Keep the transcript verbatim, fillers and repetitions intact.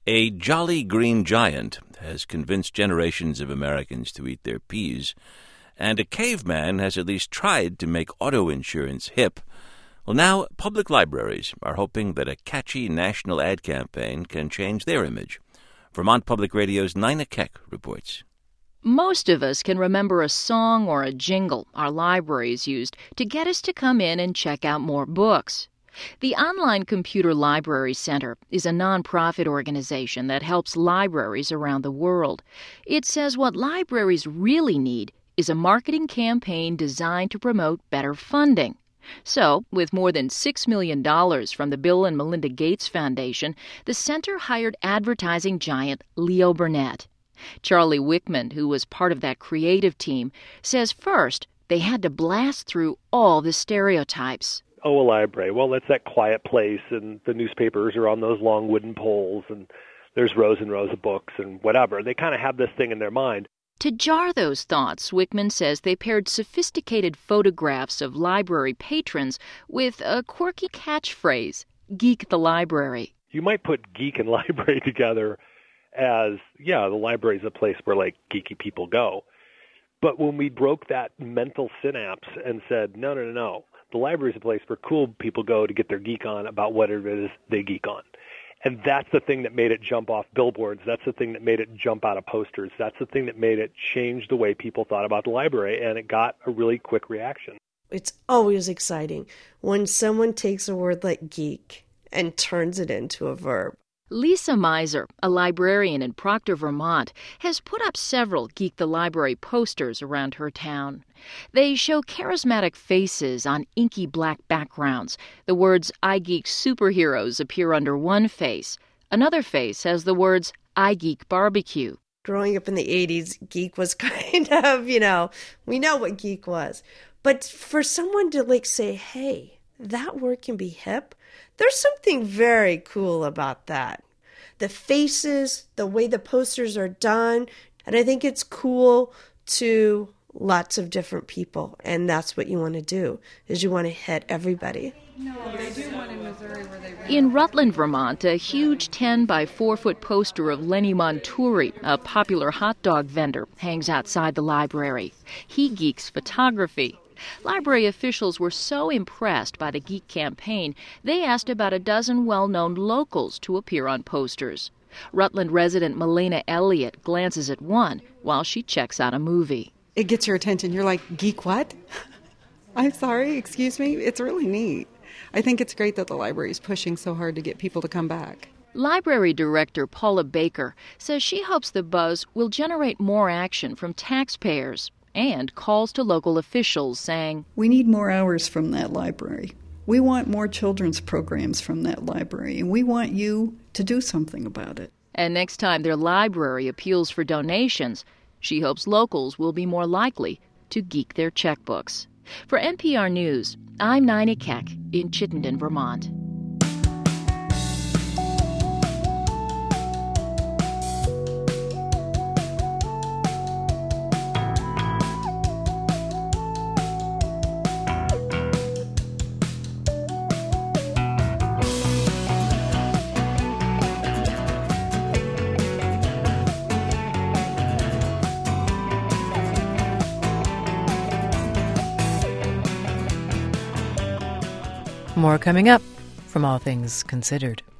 A Jolly Green Giant has convinced generations of Americans to eat their peas, and a caveman has at least tried to make auto insurance hip. Well, now public libraries are hoping that a catchy national ad campaign can change their image. Vermont Public Radio's Nina Keck reports. Most of us can remember a song or a jingle our libraries used to get us to come in and check out more books. The Online Computer Library Center is a nonprofit organization that helps libraries around the world. It says what libraries really need is a marketing campaign designed to promote better funding. So, with more than six million dollars from the Bill and Melinda Gates Foundation, the center hired advertising giant Leo Burnett. Charlie Wickman, who was part of that creative team, says first they had to blast through all the stereotypes. Oh, a library. Well, it's that quiet place, and the newspapers are on those long wooden poles, and there's rows and rows of books and whatever. They kind of have this thing in their mind. To jar those thoughts, Wickman says they paired sophisticated photographs of library patrons with a quirky catchphrase, Geek the Library. You might put geek and library together as, yeah, the library is a place where, like, geeky people go. But when we broke that mental synapse and said, no, no, no, no, the library is a place where cool people go to get their geek on about what it is they geek on. And that's the thing that made it jump off billboards. That's the thing that made it jump out of posters. That's the thing that made it change the way people thought about the library, and it got a really quick reaction. It's always exciting when someone takes a word like geek and turns it into a verb. Lisa Miser, a librarian in Proctor, Vermont, has put up several Geek the Library posters around her town. They show charismatic faces on inky black backgrounds. The words I Geek Superheroes appear under one face. Another face has the words I Geek Barbecue. Growing up in the eighties, geek was kind of, you know, we know what geek was. But for someone to like say, hey, that word can be hip, there's something very cool about that. The faces, the way the posters are done, and I think it's cool to lots of different people, and that's what you want to do, is you want to hit everybody. No, they do one in Missouri where they... In Rutland, Vermont, a huge ten by four foot poster of Lenny Monturi, a popular hot dog vendor, hangs outside the library. He geeks photography. Library officials were so impressed by the Geek campaign, they asked about a dozen well-known locals to appear on posters. Rutland resident Melena Elliott glances at one while she checks out a movie. It gets your attention. You're like, geek what? I'm sorry, excuse me? It's really neat. I think it's great that the library is pushing so hard to get people to come back. Library Director Paula Baker says she hopes the buzz will generate more action from taxpayers and calls to local officials saying, we need more hours from that library. We want more children's programs from that library, and we want you to do something about it. And next time their library appeals for donations, she hopes locals will be more likely to geek their checkbooks. For N P R News, I'm Nina Keck in Chittenden, Vermont. More coming up from All Things Considered.